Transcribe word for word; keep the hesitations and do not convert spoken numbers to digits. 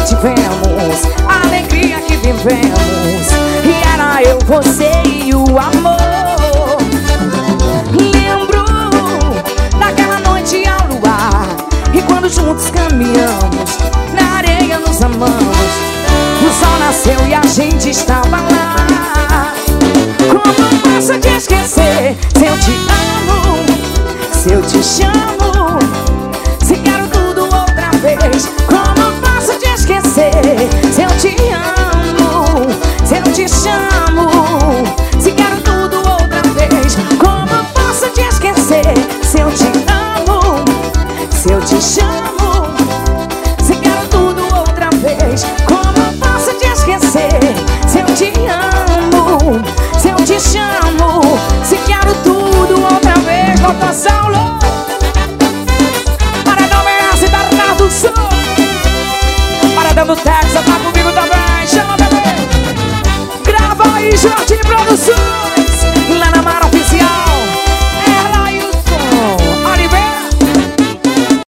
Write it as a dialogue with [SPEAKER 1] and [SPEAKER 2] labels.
[SPEAKER 1] tivemos, a alegria que vivemos, e era eu, você e o amor. Lembro daquela noite ao luar, e quando juntos caminhamos, na areia nos amamos. O sol nasceu e a gente estava lá. Como posso te esquecer se eu te amo, se eu te chamo, se quero tudo outra vez? Como posso te esquecer se eu te amo, se eu te chamo, se quero tudo outra vez? Como posso te esquecer se eu te amo, se eu te chamo, se quero tudo outra vez? Como posso te esquecer se eu te amo, se eu te chamo, se quero tudo outra vez? Volta, Saulo! Paradão Merece da Rato Sul. Paradão do Texas, tá comigo também. Chama, bebê! Grava aí, Jorge Produções.